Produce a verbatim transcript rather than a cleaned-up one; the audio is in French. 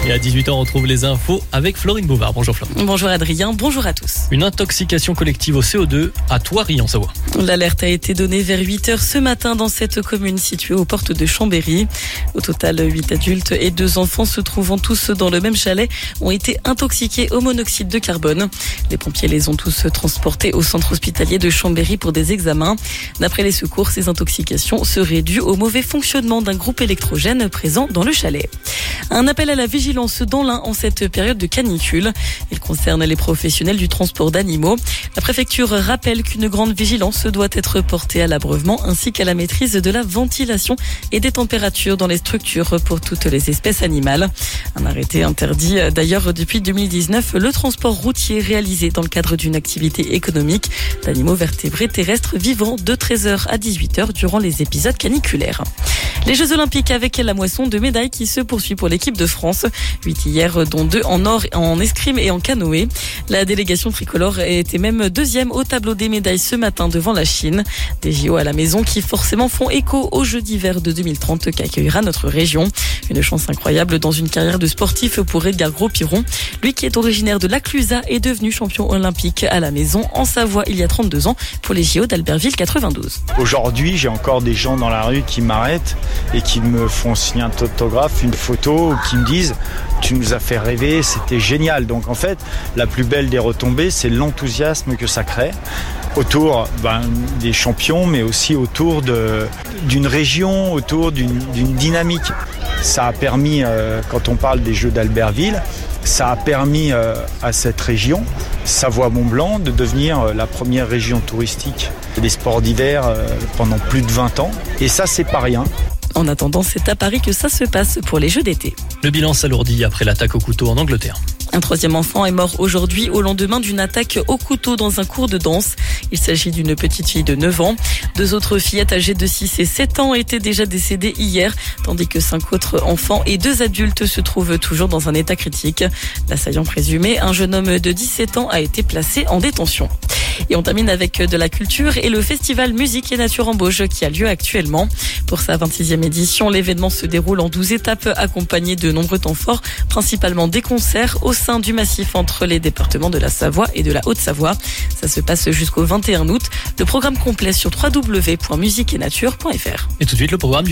Et à dix-huit heures, on retrouve les infos avec Florine Bouvard. Bonjour Florine. Bonjour Adrien, bonjour à tous. Une intoxication collective au C O deux à Thoiry en Savoie. L'alerte a été donnée vers huit heures ce matin dans cette commune située aux portes de Chambéry. Au total, huit adultes et deux enfants se trouvant tous dans le même chalet ont été intoxiqués au monoxyde de carbone. Les pompiers les ont tous transportés au centre hospitalier de Chambéry pour des examens. D'après les secours, ces intoxications seraient dues au mauvais fonctionnement d'un groupe électrogène présent dans le chalet. Un appel à la vigilance dans l'Ain en cette période de canicule. Il concerne les professionnels du transport d'animaux. La préfecture rappelle qu'une grande vigilance doit être portée à l'abreuvement ainsi qu'à la maîtrise de la ventilation et des températures dans les structures pour toutes les espèces animales. Un arrêté interdit d'ailleurs depuis deux mille dix-neuf le transport routier réalisé dans le cadre d'une activité économique d'animaux vertébrés terrestres vivants de treize heures à dix-huit heures durant les épisodes caniculaires. Les Jeux Olympiques avec la moisson de médailles qui se poursuit pour l'équipe de France. huit hier, dont deux en or, en escrime et en canoë. La délégation tricolore était même deuxième au tableau des médailles ce matin devant la Chine. Des J O à la maison qui forcément font écho aux Jeux d'hiver de deux mille trente qu'accueillera notre région. Une chance incroyable dans une carrière de sportif pour Edgar Gros-Piron. Lui qui est originaire de Laclusa est devenu champion olympique à la maison en Savoie il y a trente-deux ans pour les J O d'Albertville quatre-vingt-douze. Aujourd'hui, j'ai encore des gens dans la rue qui m'arrêtent et qui me font signer un autographe, une photo, ou qui me disent « tu nous as fait rêver, c'était génial ». Donc en fait, la plus belle des retombées, c'est l'enthousiasme que ça crée autour ben, des champions, mais aussi autour de, d'une région, autour d'une, d'une dynamique. Ça a permis, euh, quand on parle des Jeux d'Albertville, ça a permis euh, à cette région, Savoie-Mont-Blanc, de devenir euh, la première région touristique des sports d'hiver euh, pendant plus de vingt ans. Et ça, c'est pas rien. En attendant, c'est à Paris que ça se passe pour les Jeux d'été. Le bilan s'alourdit après l'attaque au couteau en Angleterre. Un troisième enfant est mort aujourd'hui au lendemain d'une attaque au couteau dans un cours de danse. Il s'agit d'une petite fille de neuf ans. Deux autres fillettes âgées de six et sept ans étaient déjà décédées hier, tandis que cinq autres enfants et deux adultes se trouvent toujours dans un état critique. L'assaillant présumé, un jeune homme de dix-sept ans, a été placé en détention. Et on termine avec de la culture et le festival Musique et Nature en Bauge qui a lieu actuellement. Pour sa vingt-sixième édition, l'événement se déroule en douze étapes accompagné de nombreux temps forts, principalement des concerts au sein du massif entre les départements de la Savoie et de la Haute-Savoie. Ça se passe jusqu'au vingt et un août. Le programme complet sur w w w point musique et nature point f r. Et tout de suite le programme du